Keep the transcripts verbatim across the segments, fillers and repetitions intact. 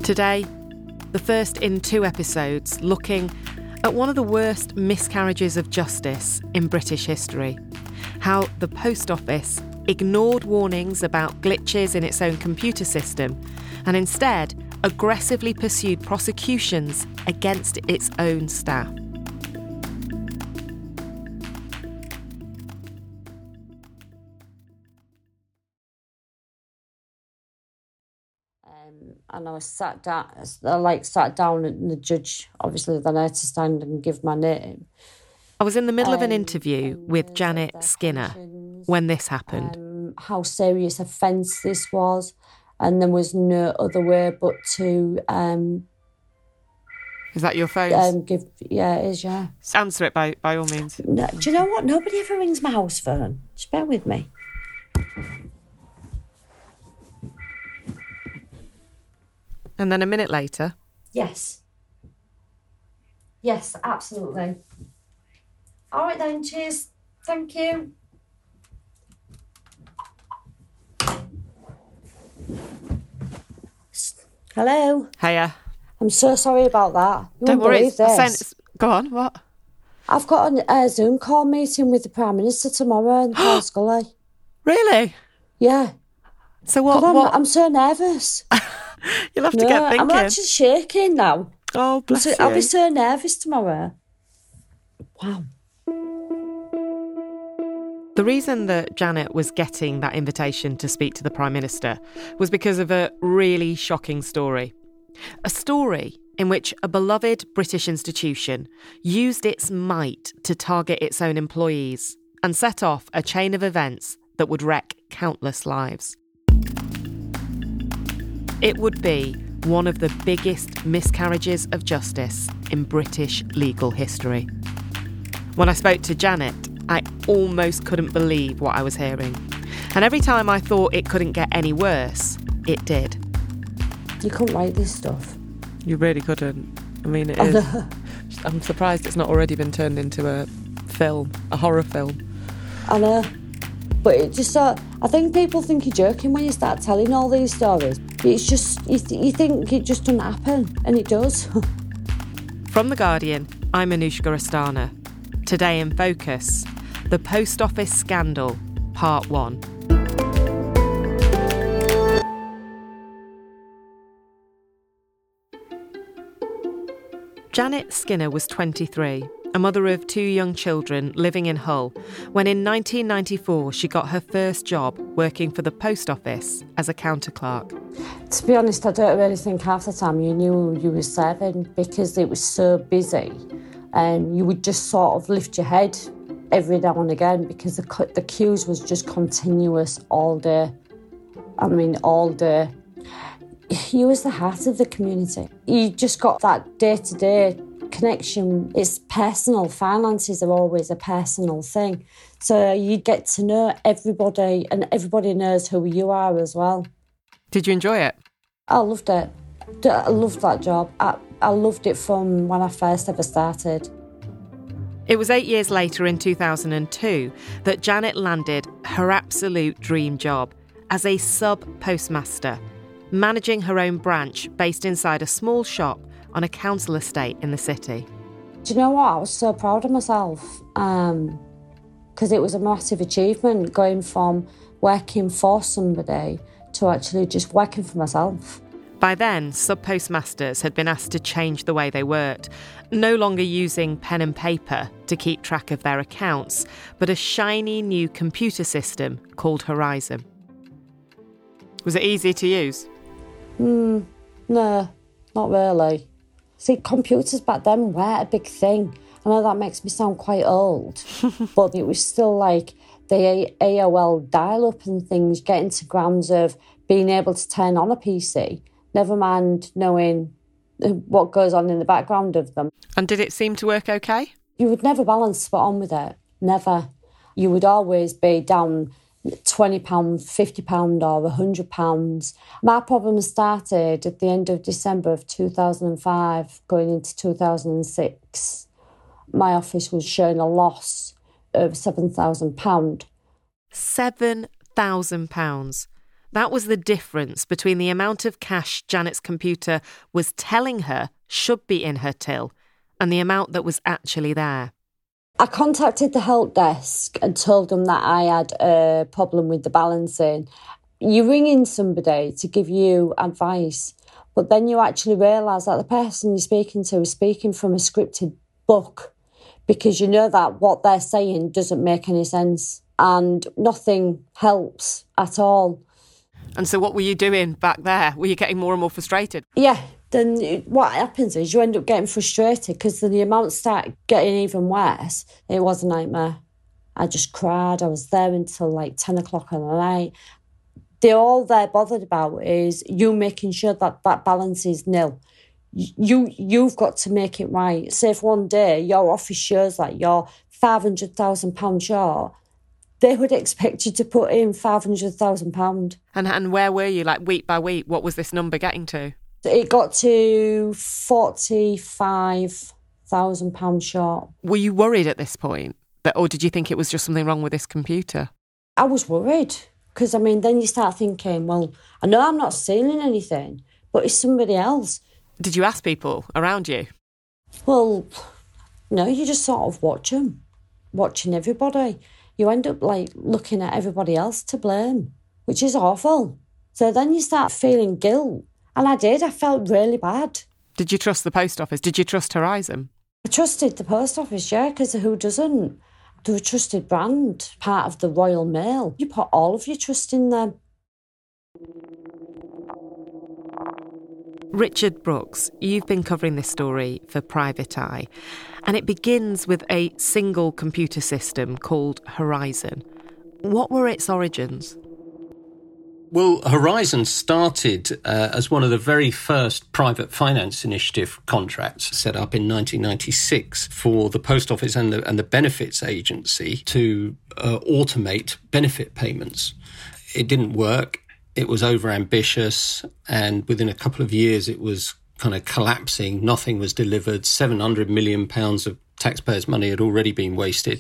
Today, the first in two episodes looking at one of the worst miscarriages of justice in British history. How the Post Office ignored warnings about glitches in its own computer system and instead aggressively pursued prosecutions against its own staff. Um, and I was sat down, I like sat down, and the judge obviously then I had to stand and give my name. I was in the middle um, of an interview with uh, Janet Skinner when this happened. Um, how serious offence this was, and there was no other way but to. Um, is that your phone? Um, give yeah, it is yeah. Answer it by by all means. No, do you know what? Nobody ever rings my house phone. Just bear with me. And then a minute later... Yes. Yes, absolutely. All right then, cheers. Thank you. Hello. Hiya. I'm so sorry about that. You Don't won't worry. believe this. Sent... Go on, what? I've got a uh, Zoom call meeting with the Prime Minister tomorrow in Paul Scully. Really? Yeah. So what? I'm, what? I'm so nervous. You'll have no, to get thinking. I'm actually shaking now. Oh, bless so, you. I'll be so nervous tomorrow. Wow. The reason that Janet was getting that invitation to speak to the Prime Minister was because of a really shocking story. A story in which a beloved British institution used its might to target its own employees and set off a chain of events that would wreck countless lives. It would be one of the biggest miscarriages of justice in British legal history. When I spoke to Janet, I almost couldn't believe what I was hearing. And every time I thought it couldn't get any worse, it did. You couldn't write this stuff. You really couldn't. I mean, it is. I'm surprised it's not already been turned into a film, a horror film. I know. But it just sort I think people think you're joking when you start telling all these stories. It's just, you, th- you think it just doesn't happen, and it does. From The Guardian, I'm Anushka Astana. Today in Focus, the Post Office Scandal, Part one. Janet Skinner was twenty-three, a mother of two young children living in Hull, when in nineteen ninety-four she got her first job working for the Post Office as a counter clerk. To be honest, I don't really think half the time you knew you were serving because it was so busy, and you would just sort of lift your head every now and again because the, the queues was just continuous all day. I mean, all day. You was the heart of the community. You just got that day-to-day connection. It's personal. Finances are always a personal thing. So you get to know everybody, and everybody knows who you are as well. Did you enjoy it? I loved it. I loved that job. I, I loved it from when I first ever started. It was eight years later, in two thousand two, that Janet landed her absolute dream job as a sub-postmaster, managing her own branch based inside a small shop on a council estate in the city. Do you know what? I was so proud of myself because um, it was a massive achievement going from working for somebody to actually just working for myself. By then, sub-postmasters had been asked to change the way they worked, no longer using pen and paper to keep track of their accounts, but a shiny new computer system called Horizon. Was it easy to use? Hmm, no, not really. See, computers back then weren't a big thing. I know that makes me sound quite old, but it was still like the A O L dial-up and things, getting to grounds of being able to turn on a P C, never mind knowing what goes on in the background of them. And did it seem to work okay? You would never balance spot on with it, never. You would always be down twenty pounds, fifty pounds or one hundred pounds. My problem started at the end of December of two thousand five, going into two thousand six. My office was showing a loss of seven thousand pounds. seven thousand pounds. That was the difference between the amount of cash Janet's computer was telling her should be in her till and the amount that was actually there. I contacted the help desk and told them that I had a problem with the balancing. You ring in somebody to give you advice, but then you actually realise that the person you're speaking to is speaking from a scripted book, because you know that what they're saying doesn't make any sense and nothing helps at all. And so what were you doing back there? Were you getting more and more frustrated? Yeah. Then what happens is you end up getting frustrated because the amounts start getting even worse. It was a nightmare. I just cried. I was there until like ten o'clock in the night. They're all they're bothered about is you making sure that that balance is nil. You, you've got to make it right. Say if one day your office shows that you're five hundred thousand pounds short, they would expect you to put in five hundred thousand pounds. And, and where were you, like week by week? What was this number getting to? It got to forty-five thousand pounds short. Were you worried at this point? That, or did you think it was just something wrong with this computer? I was worried because, I mean, then you start thinking, well, I know I'm not stealing anything, but it's somebody else. Did you ask people around you? Well, no, you just sort of watch them, watching everybody. You end up, like, looking at everybody else to blame, which is awful. So then you start feeling guilt. And I did. I felt really bad. Did you trust the post office? Did you trust Horizon? I trusted the post office, yeah, because who doesn't? They're a trusted brand, part of the Royal Mail. You put all of your trust in them. Richard Brooks, you've been covering this story for Private Eye, and it begins with a single computer system called Horizon. What were its origins? Well, Horizon started uh, as one of the very first private finance initiative contracts set up in nineteen ninety-six for the Post Office and the, and the Benefits Agency to uh, automate benefit payments. It didn't work. It was overambitious, and within a couple of years it was kind of collapsing. Nothing was delivered. seven hundred million pounds of taxpayers' money had already been wasted,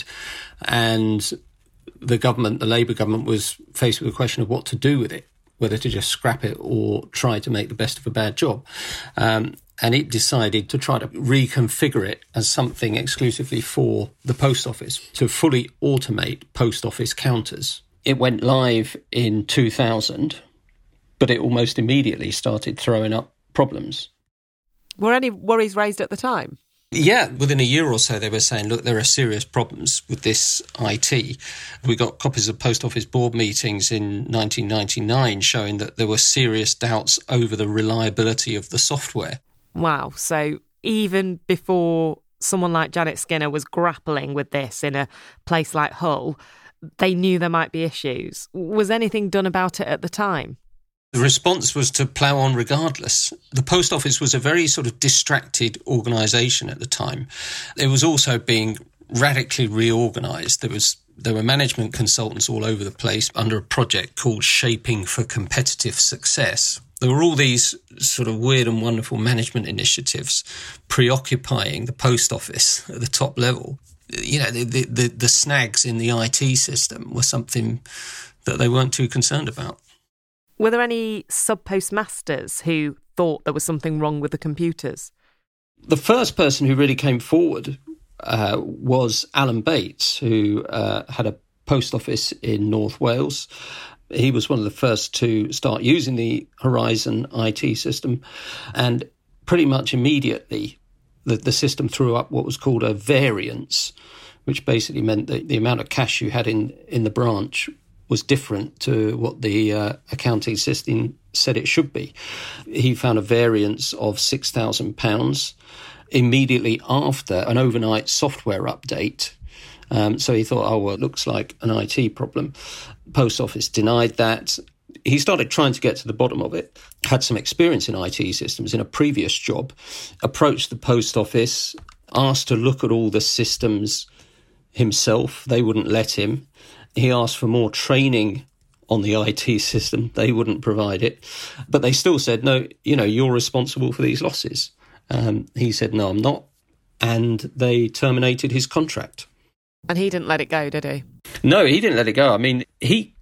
and the government, the Labour government, was faced with the question of what to do with it, whether to just scrap it or try to make the best of a bad job. Um, and it decided to try to reconfigure it as something exclusively for the post office, to fully automate post office counters. It went live in two thousand, but it almost immediately started throwing up problems. Were any worries raised at the time? Yeah, within a year or so, they were saying, look, there are serious problems with this I T. We got copies of Post Office board meetings in nineteen ninety-nine showing that there were serious doubts over the reliability of the software. Wow. So even before someone like Janet Skinner was grappling with this in a place like Hull, they knew there might be issues. Was anything done about it at the time? The response was to plough on regardless. The Post Office was a very sort of distracted organisation at the time. It was also being radically reorganised. There was there were management consultants all over the place under a project called Shaping for Competitive Success. There were all these sort of weird and wonderful management initiatives preoccupying the Post Office at the top level. You know, the the, the, the snags in the I T system were something that they weren't too concerned about. Were there any sub-postmasters who thought there was something wrong with the computers? The first person who really came forward uh, was Alan Bates, who uh, had a post office in North Wales. He was one of the first to start using the Horizon I T system, and pretty much immediately the, the system threw up what was called a variance, which basically meant that the amount of cash you had in, in the branch was different to what the uh, accounting system said it should be. He found a variance of six thousand pounds immediately after an overnight software update. Um, so he thought, oh, well, it looks like an I T problem. Post Office denied that. He started trying to get to the bottom of it, had some experience in I T systems in a previous job, approached the Post Office, asked to look at all the systems himself. They wouldn't let him. He asked for more training on the I T system. They wouldn't provide it. But they still said, no, you know, you're responsible for these losses. Um, he said, no, I'm not. And they terminated his contract. And he didn't let it go, did he? No, he didn't let it go. I mean, he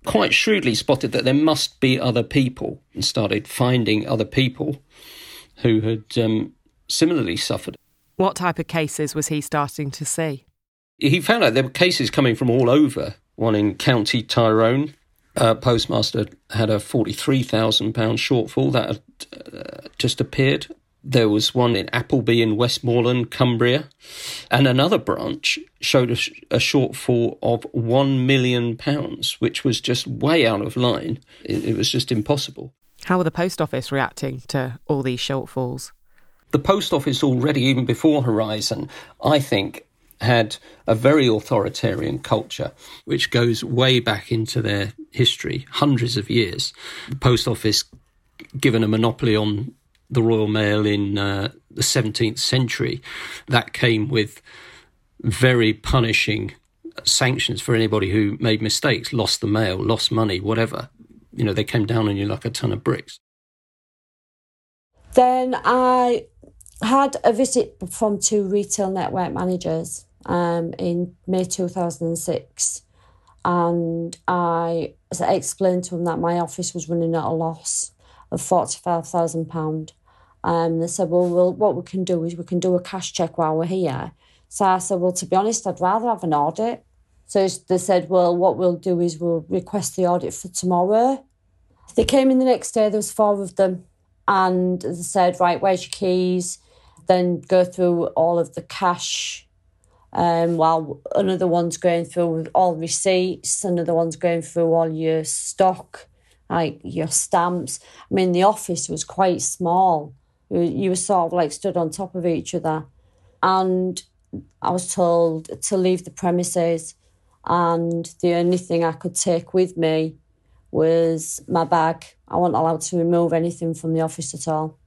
quite shrewdly spotted that there must be other people and started finding other people who had um, similarly suffered. What type of cases was he starting to see? He found out there were cases coming from all over. One in County Tyrone, uh, postmaster had a forty-three thousand pounds shortfall that had uh, just appeared. There was one in Appleby in Westmoreland, Cumbria. And another branch showed a, sh- a shortfall of one million pounds, which was just way out of line. It, it was just impossible. How were the post office reacting to all these shortfalls? The post office already, even before Horizon, I think, had a very authoritarian culture, which goes way back into their history, hundreds of years. The post office, given a monopoly on the Royal Mail in uh, the seventeenth century, that came with very punishing sanctions for anybody who made mistakes, lost the mail, lost money, whatever. You know, they came down on you like a ton of bricks. Then I had a visit from two retail network managers um, in May two thousand six, and I explained to them that my office was running at a loss of forty-five thousand pounds. Um, they said, well, well, what we can do is we can do a cash check while we're here. So I said, well, to be honest, I'd rather have an audit. So they said, well, what we'll do is we'll request the audit for tomorrow. They came in the next day, there was four of them, and they said, right, where's your keys? Then go through all of the cash, um, while another one's going through all receipts, another one's going through all your stock, like your stamps. I mean, the office was quite small. You were sort of like stood on top of each other. And I was told to leave the premises, and the only thing I could take with me was my bag. I wasn't allowed to remove anything from the office at all.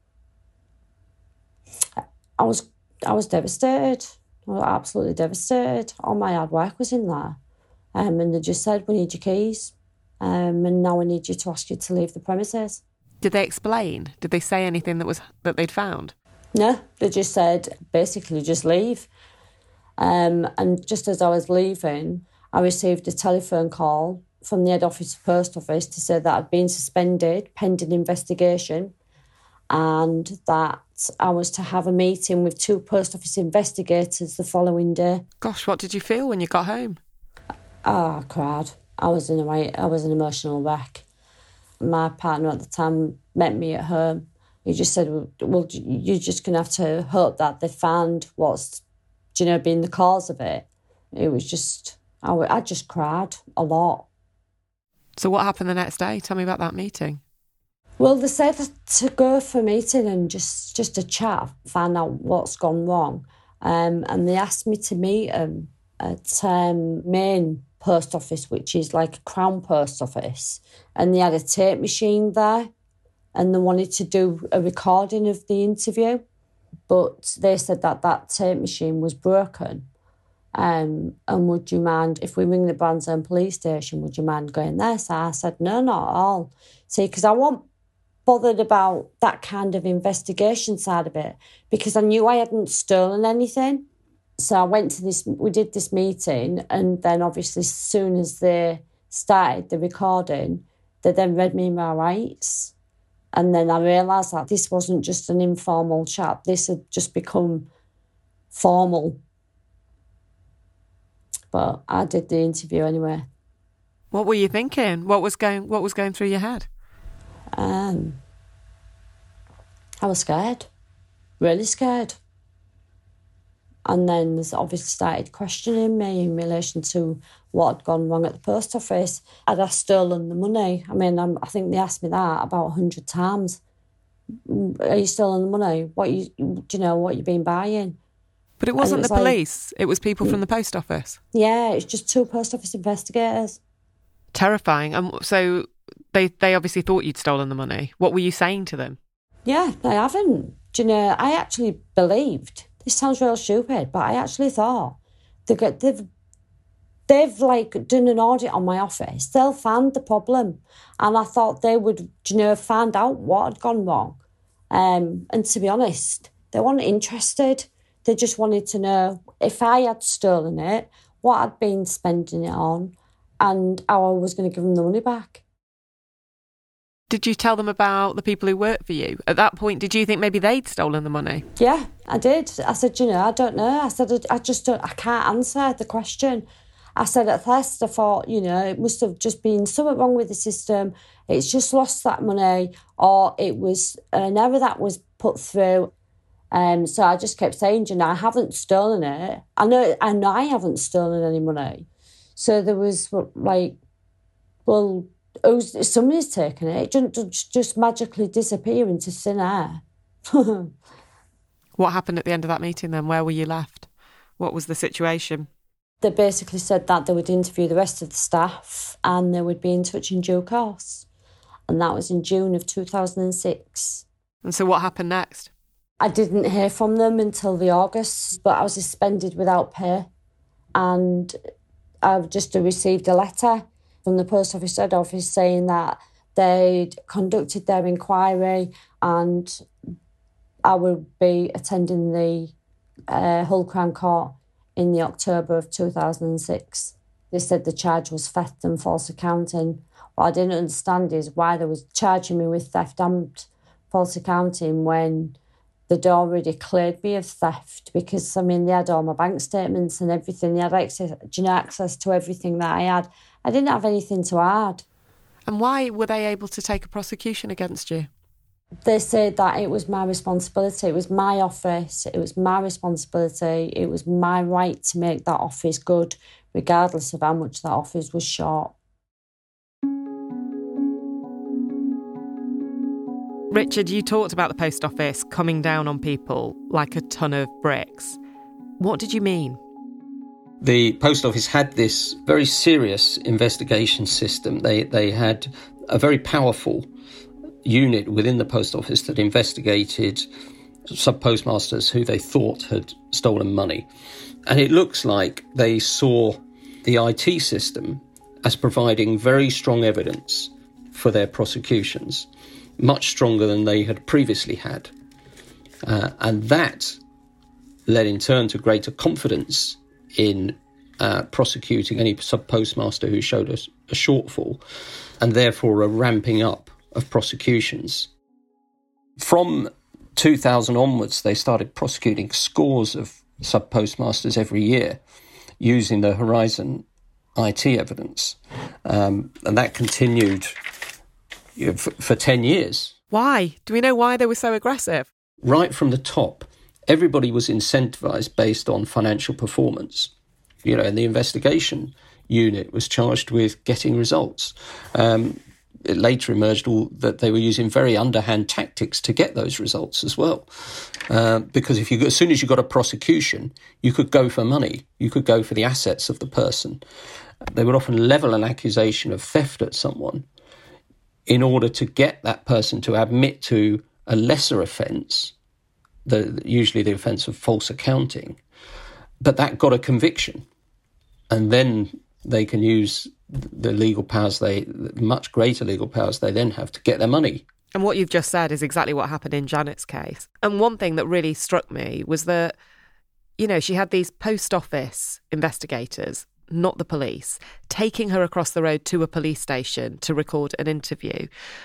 I was I was devastated. I was absolutely devastated. All my hard work was in there. Um, and they just said, we need your keys. Um, and now we need you to ask you to leave the premises. Did they explain? Did they say anything that was that they'd found? No, they just said, basically, just leave. Um, and just as I was leaving, I received a telephone call from the head office of post office to say that I'd been suspended pending investigation, and that I was to have a meeting with two post office investigators the following day. Gosh, what did you feel when you got home? Oh, I cried. I was in a way, I was an emotional wreck. My partner at the time met me at home. He just said, well, well you're just going to have to hope that they found what's, you know, been the cause of it. It was just, I, I just cried a lot. So what happened the next day? Tell me about that meeting. Well, they said to go for a meeting and just, just to chat, find out what's gone wrong. Um, and they asked me to meet them at um, Main Post Office, which is like a Crown Post Office. And they had a tape machine there, and they wanted to do a recording of the interview. But they said that that tape machine was broken. Um, and would you mind, if we ring the Branshaw police station, would you mind going there? So I said, no, not at all. See, because I wasn't bothered about that kind of investigation side of it, because I knew I hadn't stolen anything. So I went to this, we did this meeting, and then obviously as soon as they started the recording, they then read me my rights. And then I realised that this wasn't just an informal chat, this had just become formal. But I did the interview anyway. What were you thinking? What was going what was going through your head? Um, I was scared, really scared. And then they obviously started questioning me in relation to what had gone wrong at the post office. Had I stolen the money? I mean, I'm, I think they asked me that about a hundred times. Are you stealing the money? What you, do you know what you've been buying? But it wasn't it was the like, police. It was people from the post office. Yeah, it's just two post office investigators. Terrifying. And so they they obviously thought you'd stolen the money. What were you saying to them? Yeah, I haven't. Do you know, I actually believed. This sounds real stupid, but I actually thought they get, they've, they've like done an audit on my office. They'll find the problem. And I thought they would, you know, find out what had gone wrong. Um, and to be honest, they weren't interested. They just wanted to know if I had stolen it, what I'd been spending it on, and how I was going to give them the money back. Did you tell them about the people who worked for you? At that point, did you think maybe they'd stolen the money? Yeah, I did. I said, you know, I don't know. I said, I just don't, I can't answer the question. I said at first, I thought, you know, it must have just been something wrong with the system. It's just lost that money, or it was an error that was put through. Um, so I just kept saying, you know, I haven't stolen it. I know, I know I haven't stolen any money. So there was like, well, oh, somebody's taken it. It didn't just magically disappear into thin air. What happened at the end of that meeting then? Where were you left? What was the situation? They basically said that they would interview the rest of the staff and they would be in touch in due course. And that was in June of two thousand six. And so what happened next? I didn't hear from them until the August, but I was suspended without pay. And I've just received a letter from the Post Office Head Office saying that they'd conducted their inquiry and I would be attending the uh, Hull Crown Court in the October of two thousand six. They said the charge was theft and false accounting. What I didn't understand is why they was charging me with theft and false accounting when they'd already cleared me of theft, because, I mean, they had all my bank statements and everything. They had access, you know, access to everything that I had. I didn't have anything to add. And why were they able to take a prosecution against you? They said that it was my responsibility. It was my office. It was my responsibility. It was my right to make that office good, regardless of how much that office was short. Richard, you talked about the Post Office coming down on people like a ton of bricks. What did you mean? The Post Office had this very serious investigation system. They they had a very powerful unit within the Post Office that investigated sub-postmasters who they thought had stolen money. And it looks like they saw the I T system as providing very strong evidence for their prosecutions, much stronger than they had previously had. Uh, and that led in turn to greater confidence in uh, prosecuting any sub-postmaster who showed us a shortfall, and therefore a ramping up of prosecutions. From two thousand onwards, they started prosecuting scores of sub-postmasters every year using the Horizon I T evidence. Um, and that continued you know, for, for ten years. Why? Do we know why they were so aggressive? Right from the top, everybody was incentivised based on financial performance. You know, and the investigation unit was charged with getting results. Um, it later emerged all, that they were using very underhand tactics to get those results as well. Uh, because if you, as soon as you got a prosecution, you could go for money. You could go for the assets of the person. They would often level an accusation of theft at someone in order to get that person to admit to a lesser offence, the, usually the offence of false accounting, but that got a conviction. And then they can use the legal powers, they much greater legal powers they then have to get their money. And what you've just said is exactly what happened in Janet's case. And one thing that really struck me was that, you know, she had these Post Office investigators, not the police, taking her across the road to a police station to record an interview.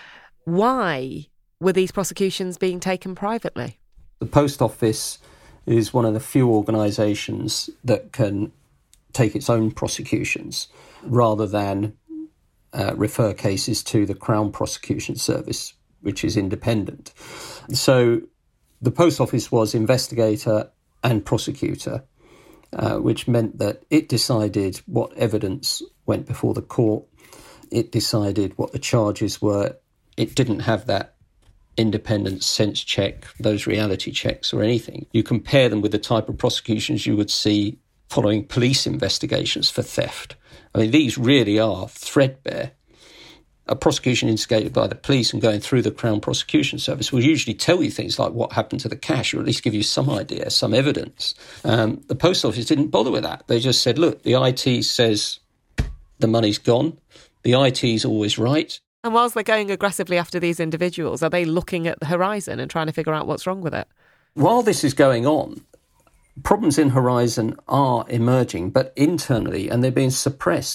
Why were these prosecutions being taken privately? The Post Office is one of the few organisations that can take its own prosecutions rather than uh, refer cases to the Crown Prosecution Service, which is independent. So the Post Office was investigator and prosecutor, uh, which meant that it decided what evidence went before the court. It decided what the charges were. It didn't have that independent sense check, those reality checks or anything. You compare them with the type of prosecutions you would see following police investigations for theft. I mean, these really are threadbare. A prosecution instigated by the police and going through the Crown Prosecution Service will usually tell you things like what happened to the cash, or at least give you some idea, some evidence. Um, the Post Office didn't bother with that. They just said, look, the I T says the money's gone. The I T's always right. And whilst they're going aggressively after these individuals, are they looking at the horizon and trying to figure out what's wrong with it? While this is going on, problems in Horizon are emerging, but internally, and they're being suppressed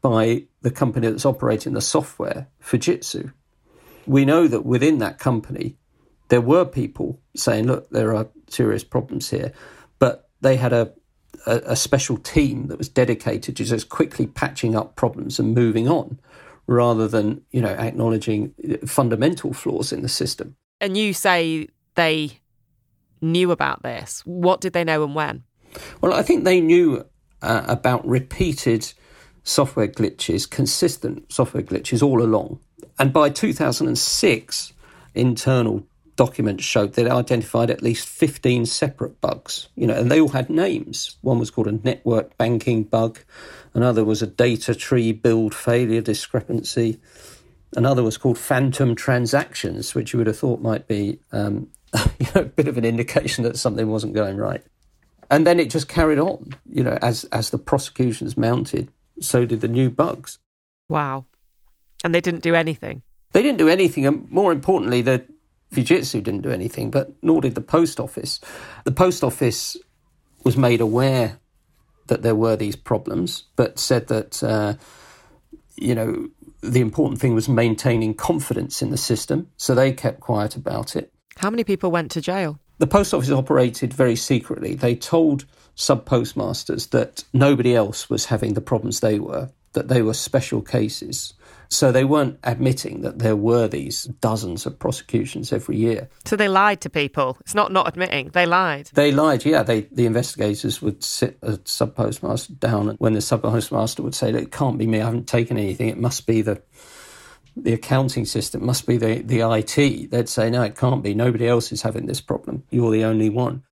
by the company that's operating the software, Fujitsu. We know that within that company, there were people saying, look, there are serious problems here, but they had a, a, a special team that was dedicated to just quickly patching up problems and moving on, rather than, you know, acknowledging fundamental flaws in the system. And you say they knew about this. What did they know and when? Well, I think they knew uh, about repeated software glitches, consistent software glitches all along. And by two thousand six, internal documents showed they identified at least fifteen separate bugs, you know, and they all had names. One was called a network banking bug. Another was a data tree build failure discrepancy. Another was called phantom transactions, which you would have thought might be um, you know, a bit of an indication that something wasn't going right. And then it just carried on, you know, as as the prosecutions mounted, so did the new bugs. Wow. And they didn't do anything? They didn't do anything, and more importantly, the Fujitsu didn't do anything, but nor did the post office. The post office was made aware that there were these problems, but said that, uh, you know, the important thing was maintaining confidence in the system, so they kept quiet about it. How many people went to jail? The post office operated very secretly. They told sub-postmasters that nobody else was having the problems they were, that they were special cases. So they weren't admitting that there were these dozens of prosecutions every year. So they lied to people. It's not not admitting. They lied. They lied, yeah. They, the investigators would sit a sub-postmaster down, and when the sub-postmaster would say, it can't be me, I haven't taken anything, it must be the the accounting system, must be the, the I T. They'd say, no, it can't be. Nobody else is having this problem. You're the only one.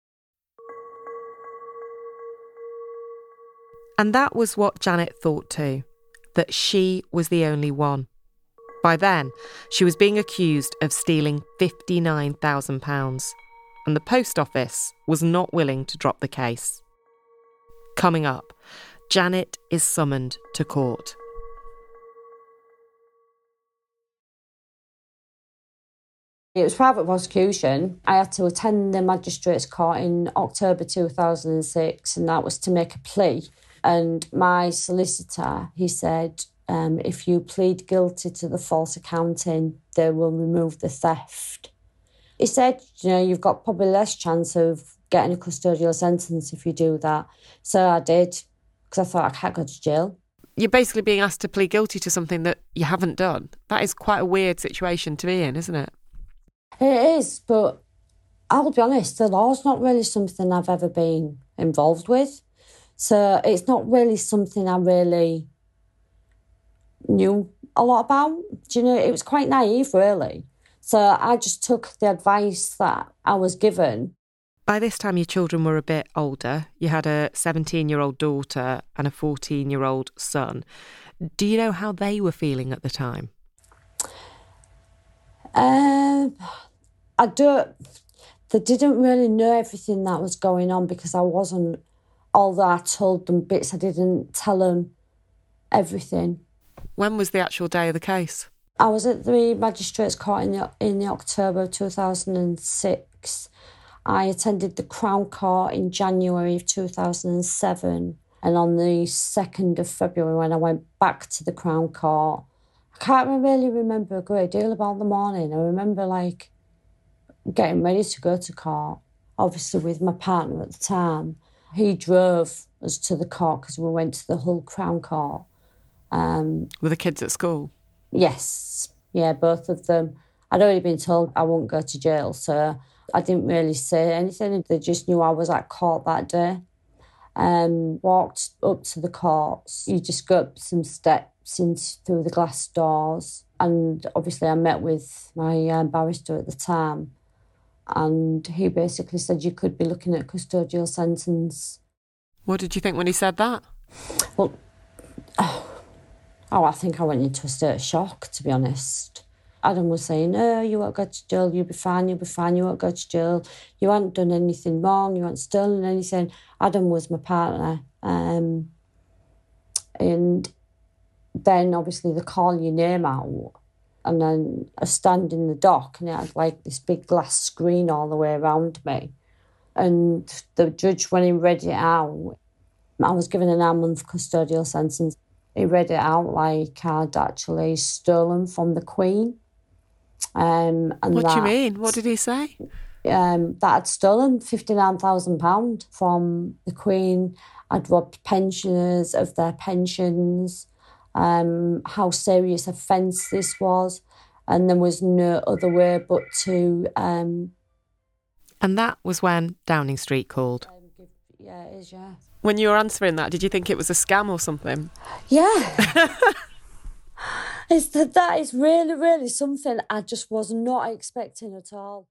And that was what Janet thought too, that she was the only one. By then, she was being accused of stealing fifty-nine thousand pounds, and the post office was not willing to drop the case. Coming up, Janet is summoned to court. It was private prosecution. I had to attend the magistrates' court in October two thousand six, and that was to make a plea. And my solicitor, he said, um, if you plead guilty to the false accounting, they will remove the theft. He said, you know, you've got probably less chance of getting a custodial sentence if you do that. So I did, because I thought I can't go to jail. You're basically being asked to plead guilty to something that you haven't done. That is quite a weird situation to be in, isn't it? It is, but I'll be honest, the law's not really something I've ever been involved with. So it's not really something I really knew a lot about. Do you know, it was quite naive, really. So I just took the advice that I was given. By this time, your children were a bit older. You had a seventeen-year-old daughter and a fourteen-year-old son. Do you know how they were feeling at the time? Um, I don't... They didn't really know everything that was going on because I wasn't... Although I told them bits, I didn't tell them everything. When was the actual day of the case? I was at the magistrates' court in the, in the October of two thousand six. I attended the Crown Court in January of two thousand seven. And on the second of February, when I went back to the Crown Court, I can't really remember a great deal about the morning. I remember, like, getting ready to go to court, obviously with my partner at the time. He drove us to the court because we went to the Hull Crown Court. Um, Were the kids at school? Yes. Yeah, both of them. I'd already been told I wouldn't go to jail, so I didn't really say anything. They just knew I was at court that day. Um, walked up to the courts. You just go up some steps in, through the glass doors. And obviously I met with my uh, barrister at the time. And he basically said you could be looking at a custodial sentence. What did you think when he said that? Well, oh, oh, I think I went into a state of shock, to be honest. Adam was saying, no, you won't go to jail, you'll be fine, you'll be fine, you won't go to jail. You haven't done anything wrong, you haven't stolen anything. Adam was my partner. Um, and then, obviously, they call your name out. And then I stand in the dock and it had like this big glass screen all the way around me. And the judge, when he read it out, I was given an nine-month custodial sentence. he read it out like I'd actually stolen from the Queen. Um, and what that, do you mean? What did he say? Um, that I'd stolen fifty-nine thousand pounds from the Queen. I'd robbed pensioners of their pensions, um, how serious offence this was, and there was no other way but to... Um, and that was when Downing Street called. Um, yeah, it is, yeah. When you were answering that, did you think it was a scam or something? Yeah. It's that, that is really, really something I just was not expecting at all.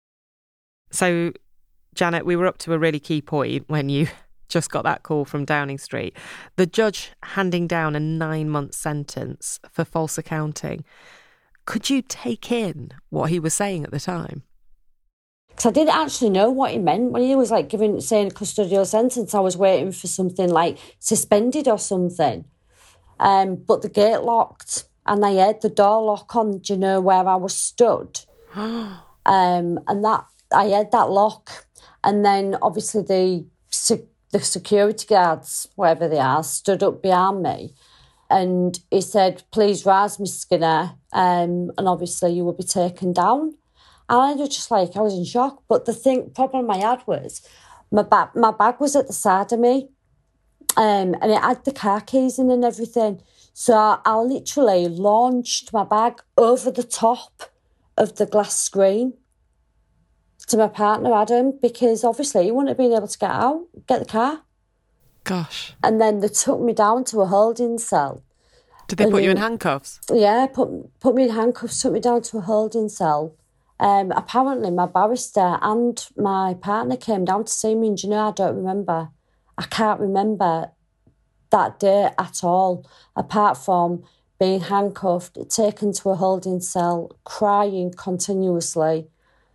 So, Janet, we were up to a really key point when you just got that call from Downing Street. The judge handing down a nine-month sentence for false accounting. Could you take in what he was saying at the time? Because I didn't actually know what he meant. When he was like giving, saying a custodial sentence, I was waiting for something like suspended or something. Um, but the gate locked and I heard the door lock on, do you know, where I was stood. um, and that I heard that lock. And then obviously the the security guards, whatever they are, stood up behind me. And he said, please rise, Miss Skinner. Um, and obviously you will be taken down. And I was just like, I was in shock. But the thing, problem I had was my, ba- my bag was at the side of me. Um, and it had the car keys in and everything. So I, I literally launched my bag over the top of the glass screen to my partner, Adam, because obviously he wouldn't have been able to get out, get the car. Gosh. And then they took me down to a holding cell. Did they and put then, you in handcuffs? Yeah, put, put me in handcuffs, took me down to a holding cell. Um, apparently my barrister and my partner came down to see me, and do you know, I don't remember. I can't remember that day at all, apart from being handcuffed, taken to a holding cell, crying continuously,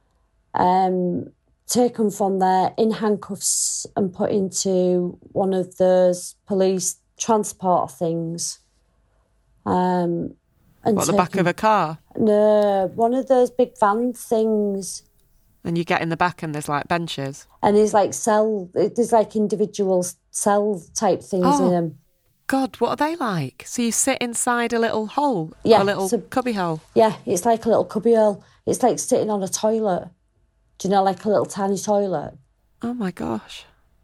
um, taken from there in handcuffs and put into one of those police transport things. Um, and what, the taken, back of a car? No, one of those big van things. And you get in the back and there's like benches. And there's like cell, there's like individual cell type things oh, in them. God, what are they like? So you sit inside a little hole, yeah, a little so, cubby hole. Yeah, it's like a little cubby hole. It's like sitting on a toilet. Do you know, like a little tiny toilet? Oh my gosh.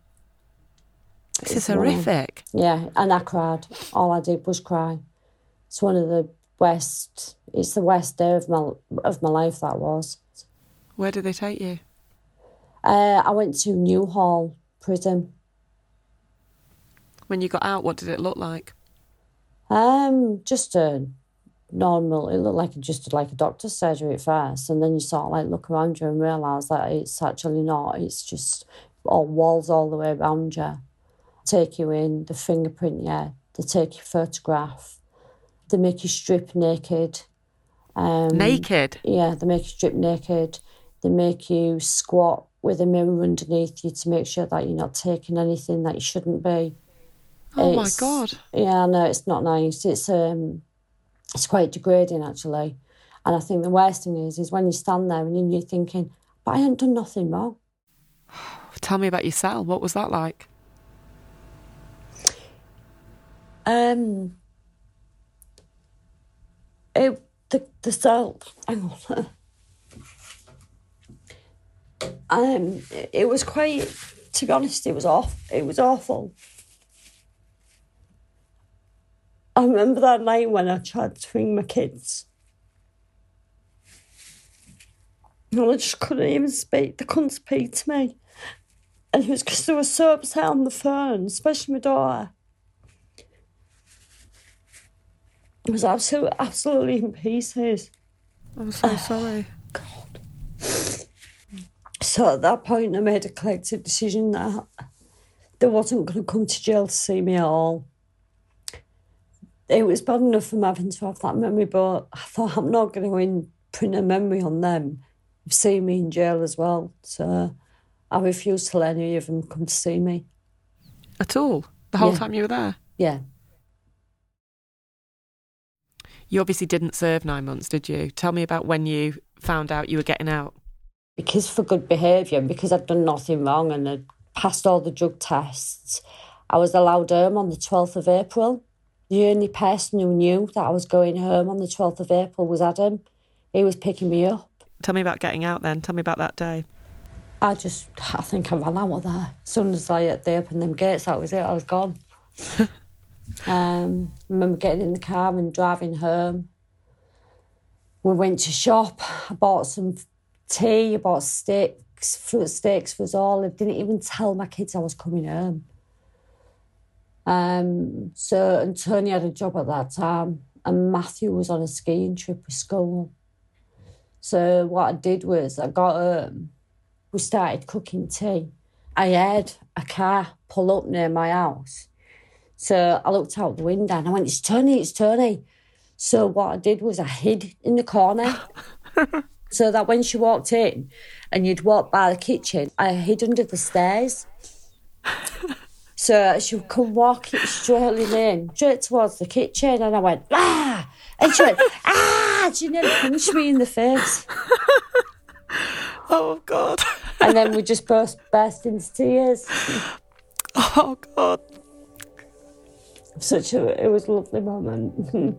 This it's is horrific. One. Yeah, and I cried. All I did was cry. It's one of the worst, it's the worst day of my, of my life, that was. Where did they take you? Uh, I went to Newhall Prison. When you got out, what did it look like? Um, just a normal, it looked like just like a doctor's surgery at first, and then you sort of like look around you and realise that it's actually not. It's just all walls all the way around you. Take you in, the fingerprint you, they take your photograph, they make you strip naked. Um, naked? Yeah, they make you strip naked. They make you squat with a mirror underneath you to make sure that you're not taking anything that you shouldn't be. Oh it's, my God. Yeah, no, it's not nice. It's um, it's quite degrading, actually. And I think the worst thing is, is when you stand there and you're thinking, but I haven't done nothing wrong. Tell me about your cell. What was that like? Um, it, the, the cell, hang on. Um, it was quite, to be honest, it was off. It was awful. I remember that night when I tried to ring my kids. And I just couldn't even speak. They couldn't speak to me. And it was because they were so upset on the phone, especially my daughter. It was absolutely, absolutely in pieces. I'm so sorry. God. So at that point, I made a collective decision that they wasn't going to come to jail to see me at all. It was bad enough for them having to have that memory, but I thought I'm not going to imprint a memory on them of seeing me in jail as well. So I refused to let any of them come to see me. At all? The whole yeah. time you were there? Yeah. You obviously didn't serve nine months, did you? Tell me about when you found out you were getting out. Because for good behaviour, because I'd done nothing wrong and I'd passed all the drug tests, I was allowed home on the twelfth of April. The only person who knew that I was going home on the twelfth of April was Adam. He was picking me up. Tell me about getting out then. Tell me about that day. I just, I think I ran out of there. As soon as I, they opened them gates, that was it, I was gone. um, I remember getting in the car and driving home. We went to shop. I bought some tea, I bought steaks, fruit steaks for us all. I didn't even tell my kids I was coming home. Um, so, and Tony had a job at that time, and Matthew was on a skiing trip with school. So what I did was I got home, we started cooking tea. I had a car pull up near my house. So I looked out the window and I went, it's Tony, it's Tony. So what I did was I hid in the corner so that when she walked in and you'd walk by the kitchen, I hid under the stairs. So she would come walking straight in, straight towards the kitchen, and I went, ah! And she went, ah! She nearly punched me in the face. Oh, God. And then we just burst, burst into tears. Oh, God. Such a, it was a lovely moment.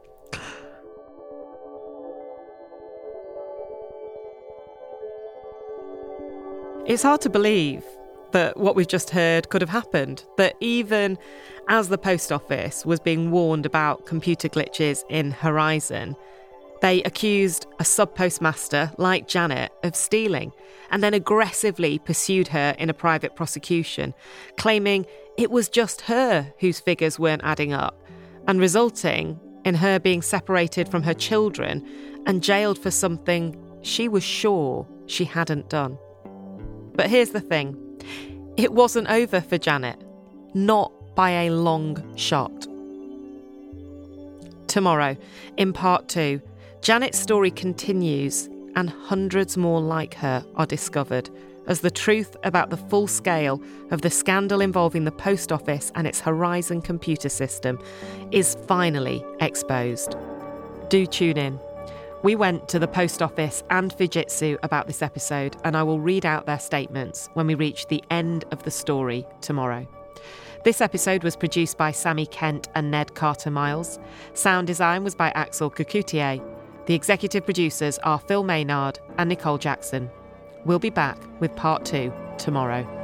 It's hard to believe that what we've just heard could have happened, that even as the post office was being warned about computer glitches in Horizon, they accused a sub-postmaster like Janet of stealing and then aggressively pursued her in a private prosecution, claiming it was just her whose figures weren't adding up and resulting in her being separated from her children and jailed for something she was sure she hadn't done. But here's the thing. It wasn't over for Janet, not by a long shot. Tomorrow, in part two, Janet's story continues and hundreds more like her are discovered as the truth about the full scale of the scandal involving the post office and its Horizon computer system is finally exposed. Do tune in. We went to the post office and Fujitsu about this episode, and I will read out their statements when we reach the end of the story tomorrow. This episode was produced by Sammy Kent and Ned Carter-Miles. Sound design was by Axel Kukoutié. The executive producers are Phil Maynard and Nicole Jackson. We'll be back with part two tomorrow.